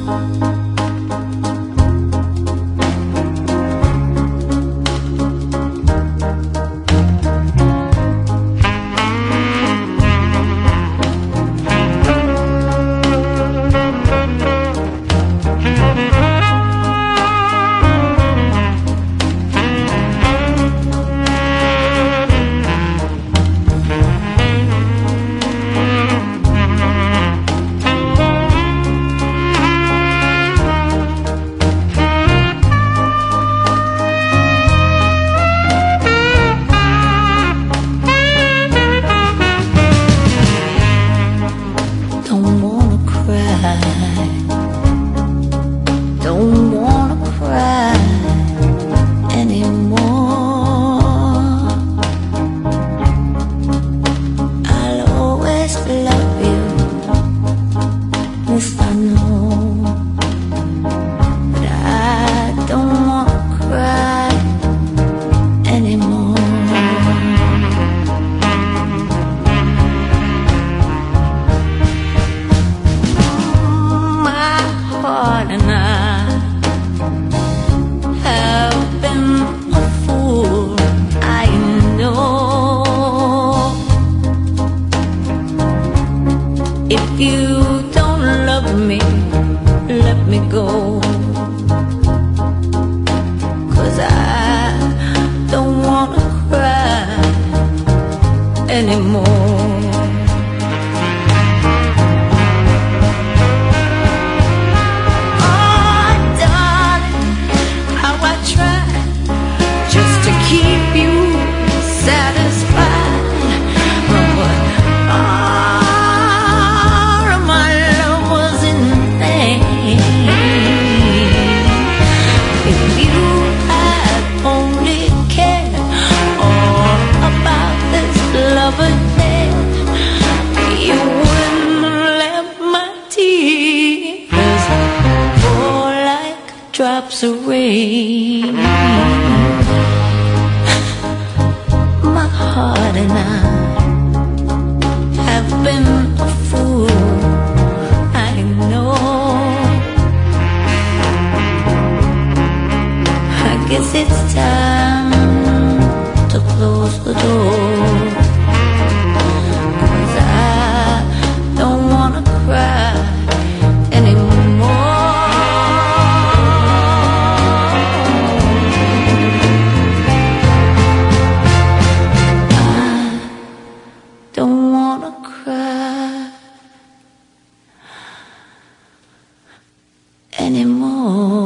Don't wanna cry anymore. I'll always love you, this I know. But I don't wanna cry anymore. My heart and I have been a fool, I know. If you don't love me, let me go, 'cause I don't wanna cry anymore. Keep you satisfied, but all of my love was in vain. If you had only cared all about this love again, you wouldn't let my tears fall like drops of rain. My heart and I have been a fool, I know. I guess it's time to close the door, 'cause I don't wanna cry anymore. Don't wanna cry anymore.